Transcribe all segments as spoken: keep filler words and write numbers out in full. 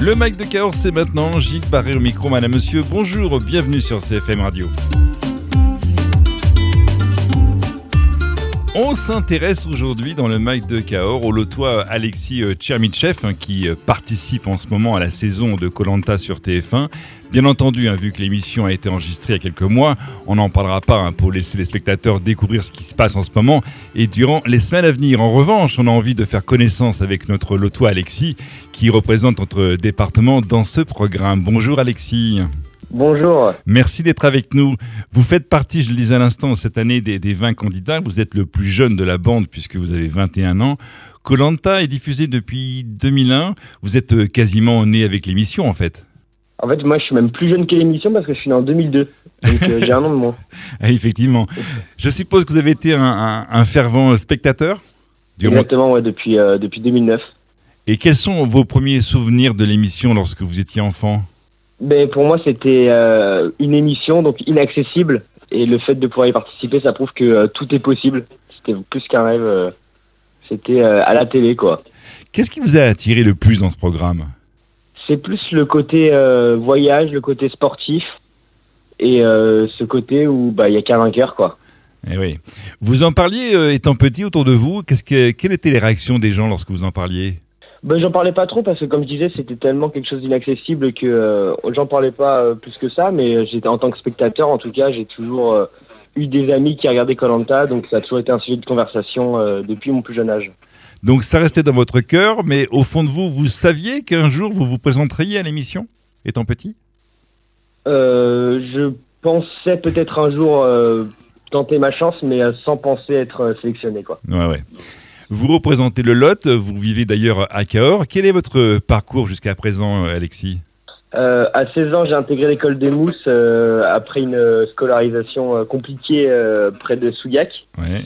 Le Mike de Cahors, c'est maintenant. Gilles Barré au micro, madame, monsieur. Bonjour, bienvenue sur C F M Radio. On s'intéresse aujourd'hui dans le Mike de Cahors au lotois Alexis Tchermitchev hein, qui participe en ce moment à la saison de Koh-Lanta sur T F un. Bien entendu, hein, vu que l'émission a été enregistrée il y a quelques mois, on n'en parlera pas hein, pour laisser les spectateurs découvrir ce qui se passe en ce moment et durant les semaines à venir. En revanche, on a envie de faire connaissance avec notre lotois Alexis qui représente notre département dans ce programme. Bonjour Alexis. Bonjour. Merci d'être avec nous. Vous faites partie, je le disais à l'instant, cette année des, des vingt candidats. Vous êtes le plus jeune de la bande puisque vous avez vingt et un ans. Koh-Lanta est diffusé depuis deux mille un. Vous êtes quasiment né avec l'émission en fait. En fait, moi je suis même plus jeune que l'émission parce que je suis né en deux mille deux. Donc euh, j'ai un an de moins. Ah, effectivement. Je suppose que vous avez été un, un, un fervent spectateur durant... Exactement, ouais, depuis, euh, depuis deux mille neuf. Et quels sont vos premiers souvenirs de l'émission lorsque vous étiez enfant ? Ben, pour moi, c'était euh, une émission donc inaccessible et le fait de pouvoir y participer, ça prouve que euh, tout est possible. C'était plus qu'un rêve, euh, c'était euh, à la télé, quoi. Qu'est-ce qui vous a attiré le plus dans ce programme ? C'est plus le côté euh, voyage, le côté sportif et euh, ce côté où bah il y a qu'un vainqueur, quoi. Eh oui. Vous en parliez euh, étant petit autour de vous. Qu'est-ce que, quelles étaient les réactions des gens lorsque vous en parliez ? Ben, j'en parlais pas trop parce que comme je disais c'était tellement quelque chose d'inaccessible que euh, j'en parlais pas euh, plus que ça, mais j'étais en tant que spectateur en tout cas j'ai toujours euh, eu des amis qui regardaient Koh-Lanta, donc ça a toujours été un sujet de conversation euh, depuis mon plus jeune âge. Donc ça restait dans votre cœur, mais au fond de vous, vous saviez qu'un jour vous vous présenteriez à l'émission étant petit ? euh, Je pensais peut-être un jour euh, tenter ma chance, mais euh, sans penser être euh, sélectionné, quoi. Ouais ouais. Vous représentez le Lot, vous vivez d'ailleurs à Cahors. Quel est votre parcours jusqu'à présent, Alexis ? euh, À seize ans, j'ai intégré l'école des Mousses euh, après une scolarisation euh, compliquée euh, près de Souillac. Ouais.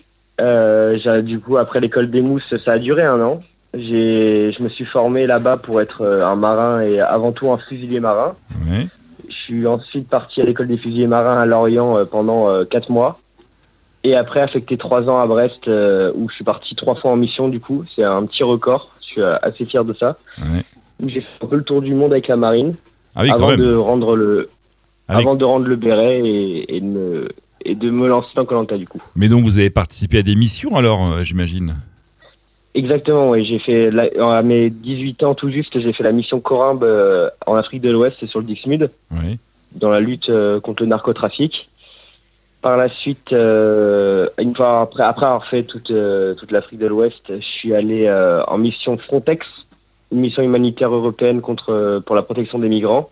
Euh, j'ai, du coup, après l'école des Mousses, ça a duré un an. J'ai, je me suis formé là-bas pour être euh, un marin et avant tout un fusilier marin. Ouais. Je suis ensuite parti à l'école des fusiliers marins à Lorient euh, pendant euh, quatre mois. Et après, affecté trois ans à Brest, euh, où je suis parti trois fois en mission, du coup. C'est un petit record. Je suis euh, assez fier de ça. Ouais. J'ai fait un peu le tour du monde avec la marine. Ah oui, avant quand même. de rendre le, Avec... avant de rendre le béret et, et, de me, et de me lancer dans Koh-Lanta, du coup. Mais donc, vous avez participé à des missions, alors, euh, j'imagine ? Exactement, oui. J'ai fait, la, à mes dix-huit ans tout juste, j'ai fait la mission Corimbe euh, en Afrique de l'Ouest sur le Dixmude, Oui. dans la lutte euh, contre le narcotrafic. Par la suite, euh, une fois après, après avoir fait toute, euh, toute l'Afrique de l'Ouest, je suis allé euh, en mission Frontex, une mission humanitaire européenne contre, euh, pour la protection des migrants.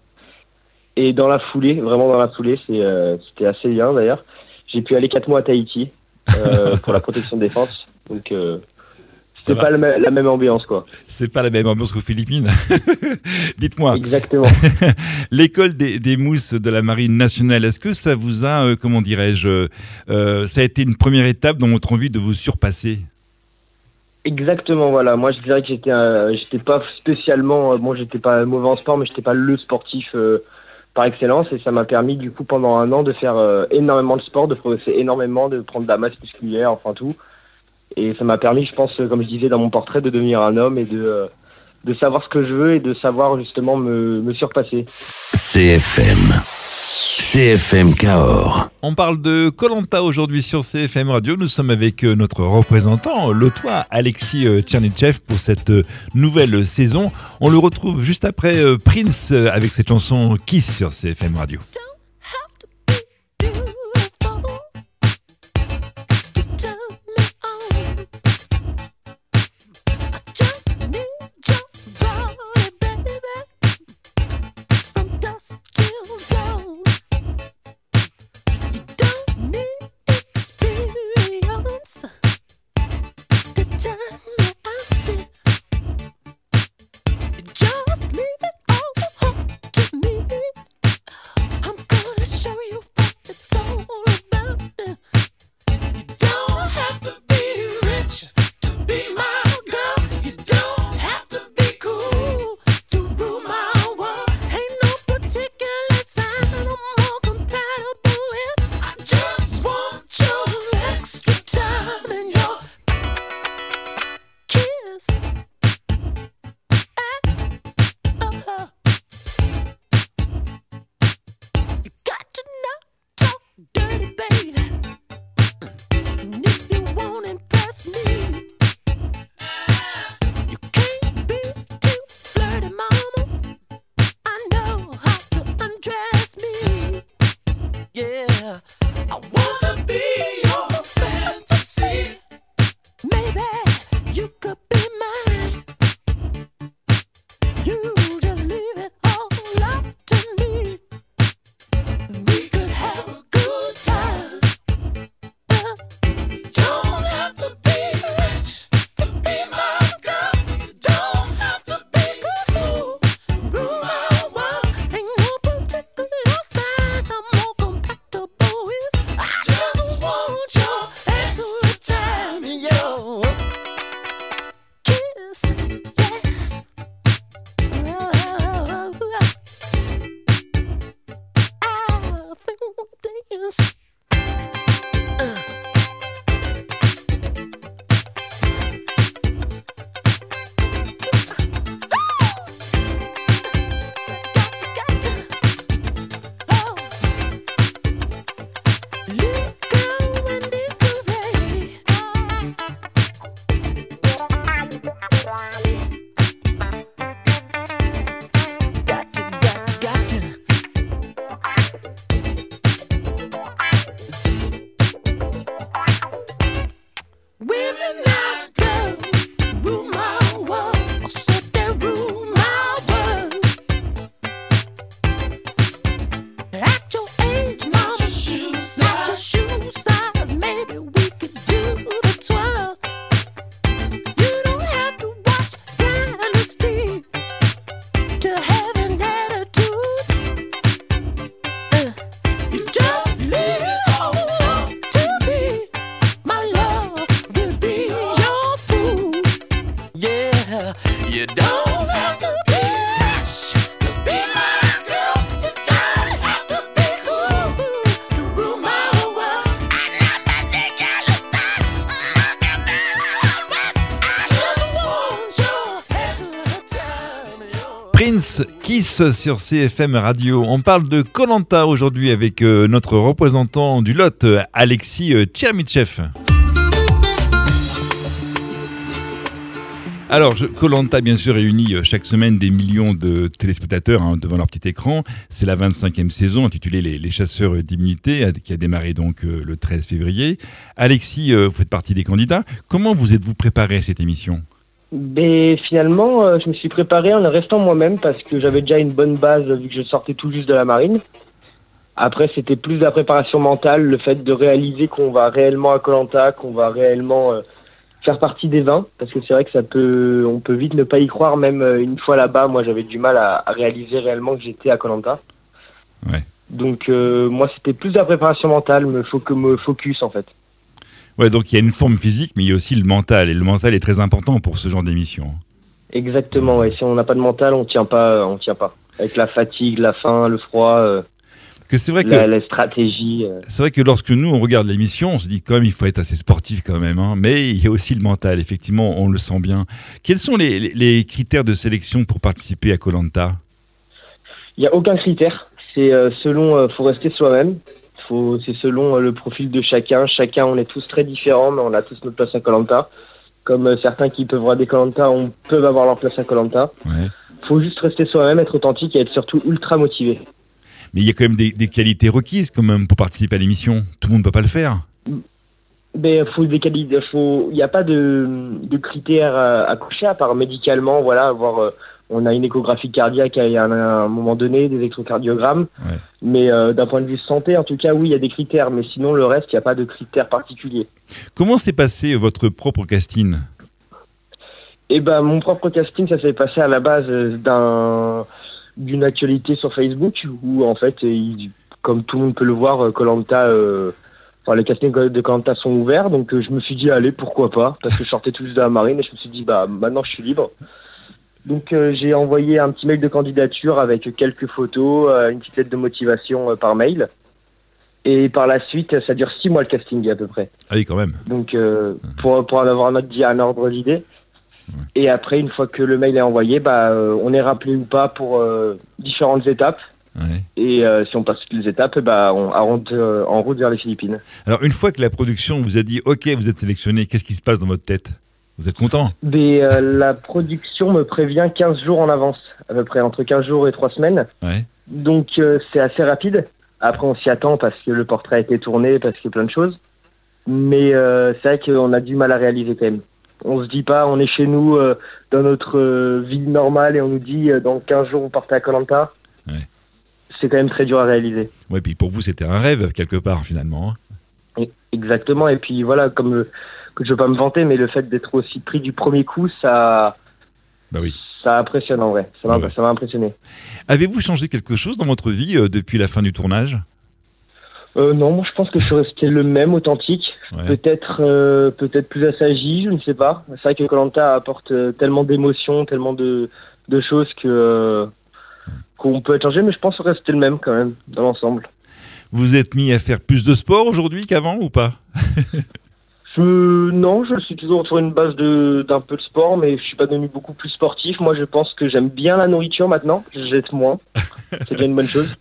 Et dans la foulée, vraiment dans la foulée, c'est, euh, c'était assez bien d'ailleurs, j'ai pu aller quatre mois à Tahiti euh, pour la protection de défense. Donc, euh, c'est pas la, la même ambiance, quoi. C'est pas la même ambiance qu'aux Philippines. Dites-moi. Exactement. L'école des, des mousses de la Marine nationale, est-ce que ça vous a, euh, comment dirais-je, euh, ça a été une première étape dans votre envie de vous surpasser ? Exactement, voilà. Moi, je dirais que j'étais, euh, j'étais pas spécialement, euh, bon, j'étais pas mauvais en sport, mais j'étais pas le sportif euh, par excellence, et ça m'a permis, du coup, pendant un an, de faire euh, énormément de sport, de progresser énormément, de prendre de la masse musculaire, enfin tout. Et ça m'a permis, je pense, comme je disais dans mon portrait, de devenir un homme et de, euh, de savoir ce que je veux et de savoir justement me, me surpasser. C F M. C F M Cahors. On parle de Koh-Lanta aujourd'hui sur C F M Radio. Nous sommes avec notre représentant, lotois Alexis Tchermitchev, pour cette nouvelle saison. On le retrouve juste après Prince avec cette chanson Kiss sur C F M Radio. Just leave it all up to me. I'm Prince, Kiss sur C F M Radio. On parle de Koh-Lanta aujourd'hui avec euh, notre représentant du Lot, euh, Alexis euh, Tchermitchev. Alors, Koh-Lanta, bien sûr, réunit chaque semaine des millions de téléspectateurs hein, devant leur petit écran. C'est la vingt-cinquième saison intitulée Les, les chasseurs d'immunité qui a démarré donc euh, le treize février. Alexis, euh, vous faites partie des candidats. Comment vous êtes-vous préparé à cette émission ? Mais finalement, euh, je me suis préparé en restant moi-même parce que j'avais déjà une bonne base vu que je sortais tout juste de la marine. Après, c'était plus de la préparation mentale, le fait de réaliser qu'on va réellement à Koh-Lanta, qu'on va réellement euh, faire partie des vingt, parce que c'est vrai que ça peut, on peut vite ne pas y croire, même euh, une fois là-bas. Moi, j'avais du mal à, à réaliser réellement que j'étais à Koh-Lanta. Ouais. Donc, euh, moi, c'était plus de la préparation mentale, me, faut que me focus en fait. Ouais, donc il y a une forme physique, mais il y a aussi le mental. Et le mental est très important pour ce genre d'émission. Exactement, ouais. Si on n'a pas de mental, on tient pas, on tient pas. Avec la fatigue, la faim, le froid, euh, que c'est vrai que, la, la stratégie. Euh... C'est vrai que lorsque nous, on regarde l'émission, on se dit quand même, il faut être assez sportif quand même. Hein. Mais il y a aussi le mental, effectivement, on le sent bien. Quels sont les, les critères de sélection pour participer à Koh-Lanta ? Il n'y a aucun critère. C'est euh, selon, euh, faut rester soi-même. Faut, c'est selon euh, le profil de chacun. Chacun, on est tous très différents, mais on a tous notre place à Koh-Lanta. Comme euh, certains qui peuvent regarder Koh-Lanta, on peut avoir leur place à Koh-Lanta. Ouais. Faut juste rester soi-même, être authentique et être surtout ultra motivé. Mais il y a quand même des, des qualités requises quand même pour participer à l'émission. Tout le monde ne peut pas le faire. Mais faut des qualités. Faut, il n'y a pas de, de critères à, à cocher à part médicalement. Voilà, avoir. Euh, On a une échographie cardiaque à un, à un moment donné, des électrocardiogrammes. Ouais. Mais euh, d'un point de vue santé, en tout cas, oui, il y a des critères. Mais sinon, le reste, il n'y a pas de critères particuliers. Comment s'est passé votre propre casting ? Eh ben, mon propre casting, ça s'est passé à la base d'un, d'une actualité sur Facebook où, en fait, il, comme tout le monde peut le voir, Koh-Lanta, euh, enfin, les castings de Koh-Lanta sont ouverts. Donc, euh, je me suis dit, allez, pourquoi pas ? Parce que je sortais tout juste de la marine et je me suis dit, bah, maintenant, je suis libre. Donc euh, j'ai envoyé un petit mail de candidature avec quelques photos, euh, une petite lettre de motivation euh, par mail. Et par la suite, ça dure six mois le casting à peu près. Ah oui, quand même. Donc euh, pour, pour en avoir un, autre, un ordre d'idée. Ouais. Et après, une fois que le mail est envoyé, bah, euh, on est rappelé ou pas pour euh, différentes étapes. Ouais. Et euh, si on passe toutes les étapes, bah, on rentre euh, en route vers les Philippines. Alors une fois que la production vous a dit « Ok, vous êtes sélectionné », qu'est-ce qui se passe dans votre tête ? Vous êtes content ? Mais, euh, la production me prévient quinze jours en avance, à peu près, entre quinze jours et trois semaines. Ouais. Donc, euh, c'est assez rapide. Après, on s'y attend parce que le portrait a été tourné, parce que plein de choses. Mais euh, c'est vrai qu'on a du mal à réaliser quand même. On se dit pas, on est chez nous euh, dans notre euh, vie normale et on nous dit euh, dans quinze jours vous partez à Koh Lanta. Ouais. C'est quand même très dur à réaliser. Ouais, puis pour vous, c'était un rêve quelque part finalement. Et, exactement. Et puis voilà, comme euh, que je veux pas me vanter, mais le fait d'être aussi pris du premier coup, ça, bah oui. ça impressionne en vrai. Ça m'a, ouais. ça m'a impressionné. Avez-vous changé quelque chose dans votre vie euh, depuis la fin du tournage ? Euh, non, moi je pense que je suis resté le même, authentique. Ouais. Peut-être, euh, peut-être plus assagi, je ne sais pas. C'est vrai que Koh Lanta apporte euh, tellement d'émotions, tellement de, de choses que euh, qu'on peut être changé, mais je pense rester le même quand même dans l'ensemble. Vous êtes mis à faire plus de sport aujourd'hui qu'avant ou pas ? Je, non, je suis toujours sur une base de, d'un peu de sport, mais je suis pas devenu beaucoup plus sportif. Moi, je pense que j'aime bien la nourriture maintenant. Je jette moins. C'est déjà une bonne chose.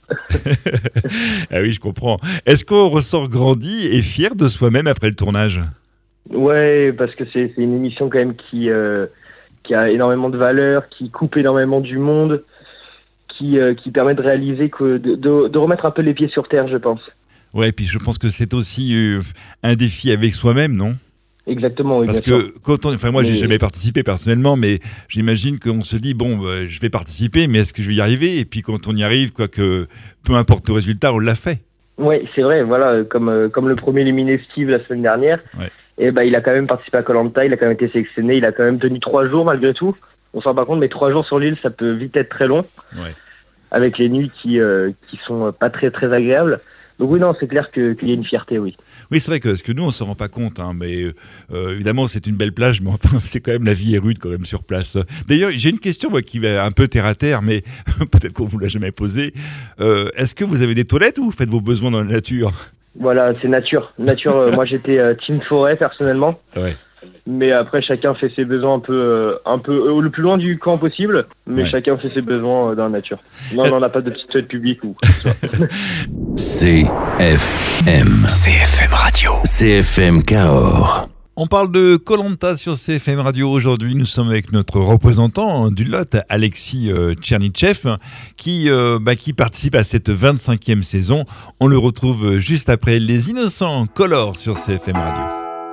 Ah oui, je comprends. Est-ce qu'on ressort grandi et fier de soi-même après le tournage ? Ouais, parce que c'est, c'est une émission quand même qui, euh, qui a énormément de valeur, qui coupe énormément du monde, qui, euh, qui permet de réaliser, que, de, de, de remettre un peu les pieds sur terre, je pense. Ouais, et puis je pense que c'est aussi euh, un défi avec soi-même, non ? Exactement, oui, Parce bien que sûr. quand on, enfin moi, j'ai Mais- jamais participé personnellement, mais j'imagine qu'on se dit bon, bah, je vais participer, mais est-ce que je vais y arriver ? Et puis quand on y arrive, quoi que peu importe le résultat, on l'a fait. Ouais, c'est vrai, voilà, comme, euh, comme le premier éliminé Steve la semaine dernière, Ouais. et ben il a quand même participé à Koh Lanta, il a quand même été sélectionné, il a quand même tenu trois jours malgré tout. On s'en rend pas compte, mais trois jours sur l'île, ça peut vite être très long, Ouais. avec les nuits qui, euh, qui sont euh, pas très très agréables. Donc oui, non, c'est clair que, qu'il y a une fierté, oui. Oui, c'est vrai que, parce que nous, on s'en rend pas compte, hein, mais euh, évidemment, c'est une belle plage, mais enfin, c'est quand même la vie est rude quand même sur place. D'ailleurs, j'ai une question moi, qui va un peu terre à terre, mais peut-être qu'on vous l'a jamais posée. Euh, est-ce que vous avez des toilettes ou vous faites vos besoins dans la nature ? Voilà, c'est nature. Nature, euh, moi j'étais euh, team forêt personnellement, Ouais. mais après chacun fait ses besoins un peu, euh, un peu euh, le plus loin du camp possible, mais Ouais. chacun fait ses besoins euh, dans la nature. Non, Euh, on n'a pas de petite toilette publique ou quoi que ce soit. C F M. C F M Radio. C F M Cahors. On parle de Koh Lanta sur C F M Radio aujourd'hui. Nous sommes avec notre représentant du Lot, Alexis euh, Tchernychev, qui, euh, bah, qui participe à cette vingt-cinquième saison. On le retrouve juste après Les Innocents Color sur C F M Radio.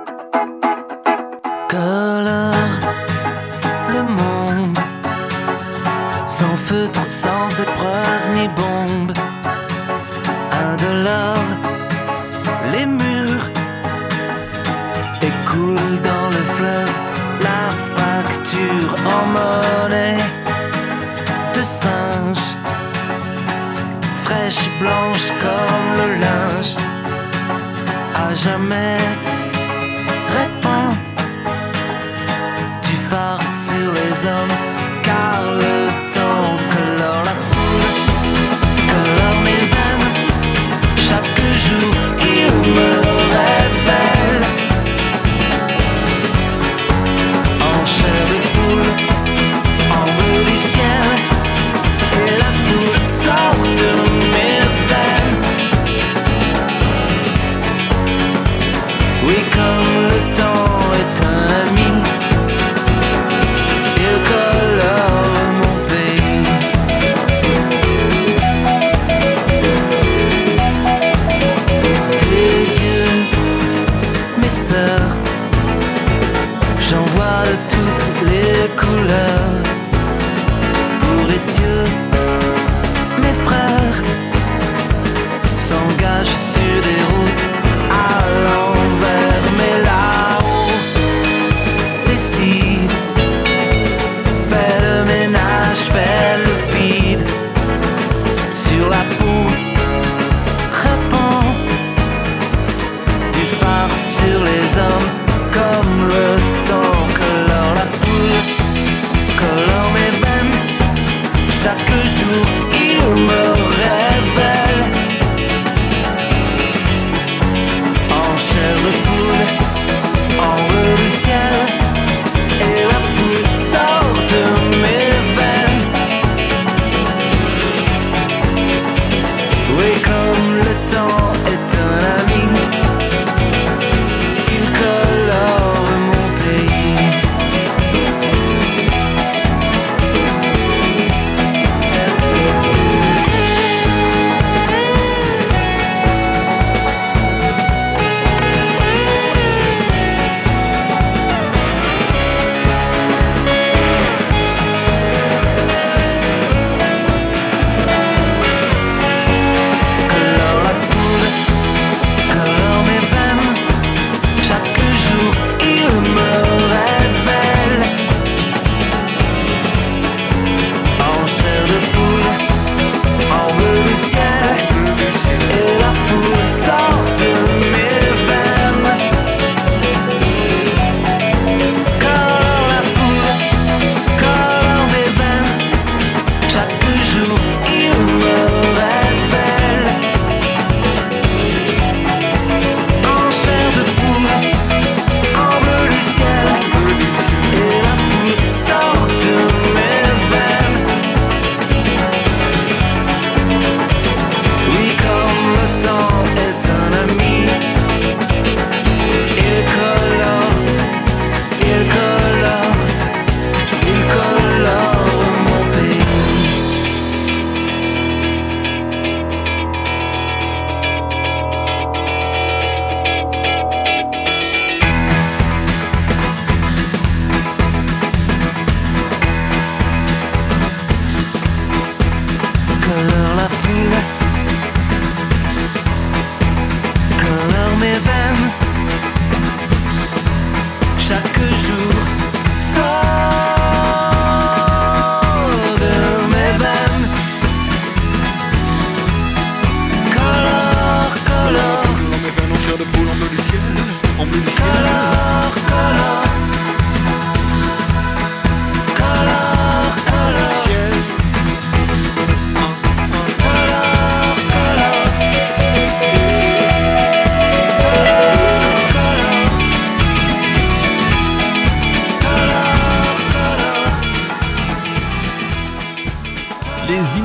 Colore le monde, sans feutre, sans épreuve ni bombe, indolore, les murs écoulent dans le fleuve, la facture en monnaie de singe, fraîche et blanche comme le linge, à jamais répand du phare sur les hommes, car le temps colore la foule, colore mes veines, chaque jour il me révèle, en chair de poule, en bleu du ciel, et la foule sort de mes veines. Oui, comme le temps est un ami, il colle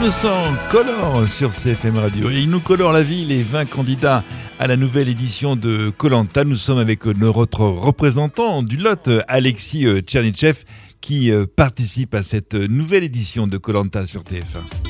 Innocent colore sur C F M Radio. Et il nous colore la vie, les vingt candidats à la nouvelle édition de Koh-Lanta. Nous sommes avec notre représentant du Lot, Alexis Tchernitchev, qui participe à cette nouvelle édition de Koh-Lanta sur T F un.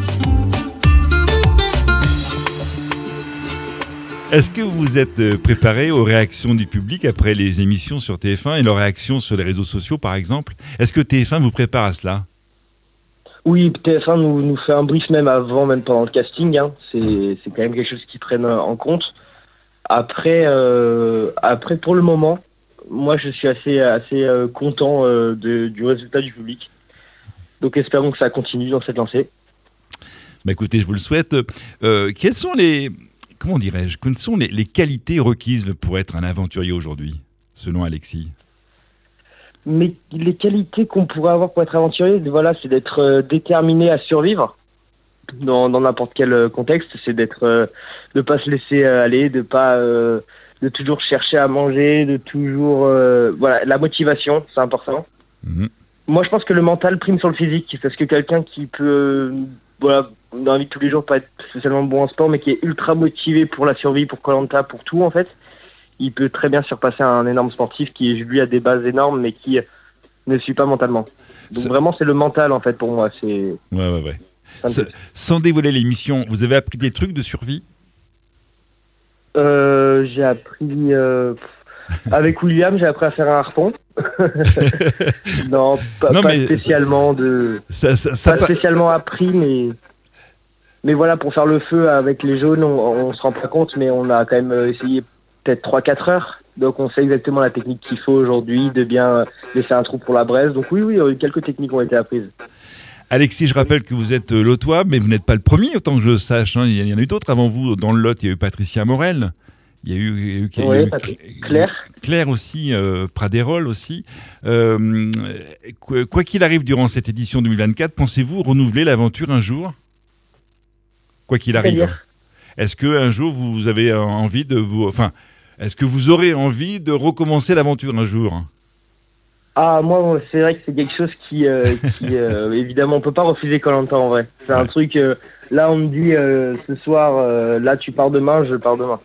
Est-ce que vous vous êtes préparé aux réactions du public après les émissions sur T F un et leurs réactions sur les réseaux sociaux, par exemple ? Est-ce que T F un vous prépare à cela ? Oui, T F un nous, nous fait un brief même avant, même pendant le casting. Hein. C'est, c'est quand même quelque chose qu'ils prennent en compte. Après, euh, après pour le moment, moi je suis assez, assez euh, content euh, de, du résultat du public. Donc espérons que ça continue dans cette lancée. Bah écoutez, je vous le souhaite. Euh, quelles sont les... Comment dirais-je, quelles sont les, les qualités requises pour être un aventurier aujourd'hui, selon Alexis ? Mais les qualités qu'on pourrait avoir pour être aventurier, voilà, c'est d'être euh, déterminé à survivre dans, dans n'importe quel euh, contexte. C'est d'être, euh, de pas se laisser euh, aller, de pas, euh, de toujours chercher à manger, de toujours, euh, voilà, la motivation, c'est important. Mmh. Moi, je pense que le mental prime sur le physique, parce que quelqu'un qui peut, euh, voilà, dans la vie de tous les jours, pas être spécialement bon en sport, mais qui est ultra motivé pour la survie, pour Koh-Lanta, pour tout en fait, il peut très bien surpasser un énorme sportif qui, lui, a des bases énormes, mais qui ne suit pas mentalement. Donc c'est... vraiment, c'est le mental en fait pour moi. C'est... Ouais, ouais, ouais. S- sans dévoiler l'émission, vous avez appris des trucs de survie ? euh, J'ai appris... Euh... Avec William, j'ai appris à faire un harpon. non, pas, non, pas spécialement ça, de. Ça, ça, ça pas, pas spécialement appris, mais mais voilà, pour faire le feu avec les jaunes, on, on se rend pas compte, mais on a quand même essayé peut-être trois quatre heures. Donc on sait exactement la technique qu'il faut aujourd'hui, de bien laisser un trou pour la braise. Donc oui, oui, quelques techniques ont été apprises. Alexis, je rappelle que vous êtes lotois, mais vous n'êtes pas le premier, autant que je sache. Hein. Il y en a eu d'autres avant vous dans le Lot. Il y a eu Patricia Morel. Il y a eu, il y a eu, il y a oui, eu Claire. Claire aussi, euh, Pradérol aussi. Euh, quoi qu'il arrive durant cette édition deux mille vingt-quatre, pensez-vous renouveler l'aventure un jour ? Quoi qu'il arrive. C'est-à-dire ? Est-ce qu'un jour vous avez envie de vous... Enfin, est-ce que vous aurez envie de recommencer l'aventure un jour ? Ah, moi, c'est vrai que c'est quelque chose qui... Euh, qui euh, évidemment, on ne peut pas refuser Koh-Lanta en vrai. C'est ouais. un truc... Euh, là, on me dit euh, ce soir, euh, là, tu pars demain, je pars demain.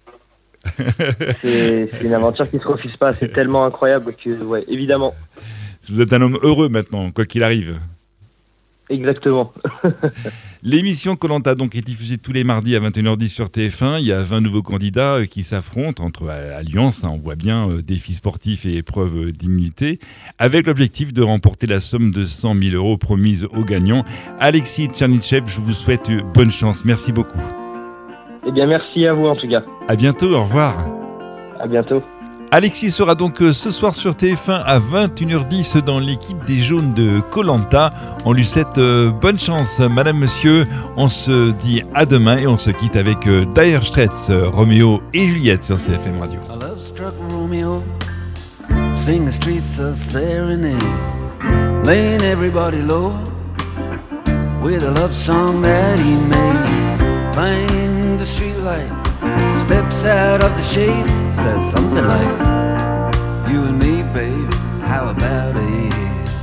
c'est, c'est une aventure qui ne se refuse pas, c'est tellement incroyable que, ouais, évidemment. Vous êtes un homme heureux maintenant, quoi qu'il arrive. Exactement. L'émission Koh-Lanta donc est diffusée tous les mardis à vingt et une heures dix sur T F un. Il y a vingt nouveaux candidats qui s'affrontent entre alliances, hein, on voit bien, euh, défis sportifs et épreuves d'immunité, avec l'objectif de remporter la somme de cent mille euros promise aux gagnants. Alexis Tchernitchev, je vous souhaite bonne chance. Merci beaucoup. Eh bien, merci à vous en tout cas. À bientôt, au revoir. À bientôt. Alexis sera donc ce soir sur T F un à vingt et une heures dix dans l'équipe des jaunes de Koh-Lanta. On lui souhaite bonne chance, madame, monsieur. On se dit à demain et on se quitte avec Dire Straits, Roméo et Juliette sur C F M Radio. A love struck Romeo, sing the streets a serenade, laying everybody low, with a love song that he made. Find the streetlight, steps out of the shade, says something like, you and me, babe, how about it?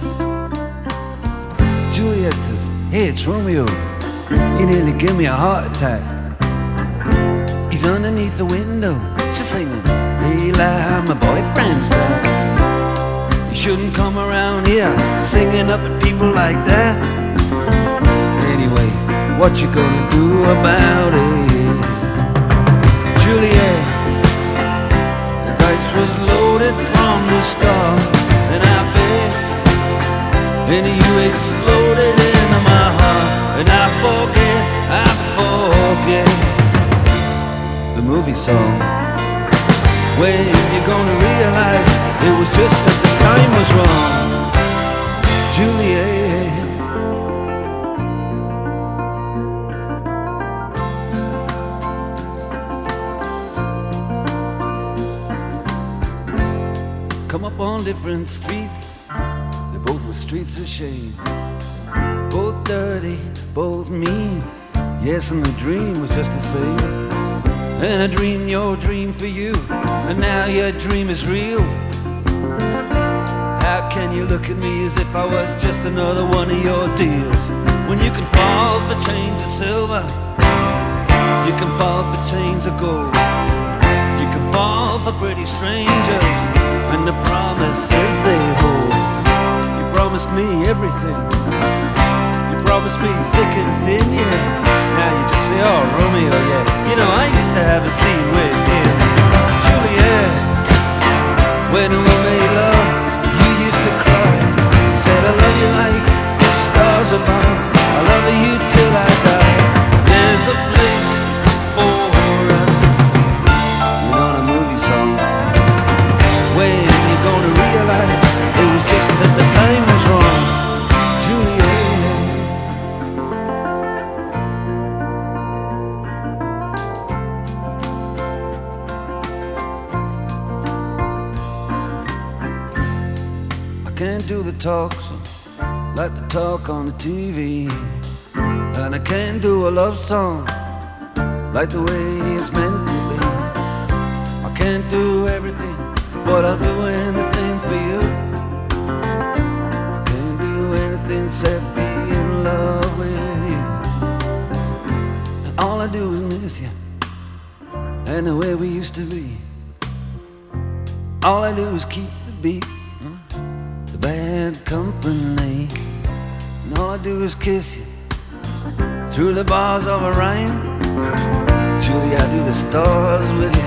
Juliet says, hey, it's Romeo, you nearly give me a heart attack. He's underneath the window, she's singing, Eli, my boyfriend's back. You shouldn't come around here, singing up at people like that. Anyway, what you gonna do about it? Juliet, the dice was loaded from the start, and I bet, and you exploded into my heart, and I forget, I forget the movie song. When you gonna realize it was just that the time was wrong, Juliet. Come up on different streets, they both were streets of shame. Both dirty, both mean, yes, and the dream was just the same. And I dreamed your dream for you, and now your dream is real. How can you look at me as if I was just another one of your deals? When you You can fall for chains of silver, you can fall for chains of gold, you can fall for pretty strangers and the promises they hold. You promised me everything, you promised me thick and thin, yeah. Now you just say, oh, Romeo, yeah. You know, I used to have a scene with him. Juliet, when we made love, you used to cry. You said, I love you like the stars above, I love you till I die. There's a place for us, you on a movie song. When you're gonna realize it was just that the time was wrong. Juliet. Can't do the talk like the talk on the T V, and I can't do a love song like the way it's meant to be. I can't do everything, but I'll do anything for you. I can't do anything except be in love with you. And all I do is miss you and the way we used to be. All I do is keep the beat, bad company, and all I do is kiss you through the bars of a rhyme. Julie, I do the stars with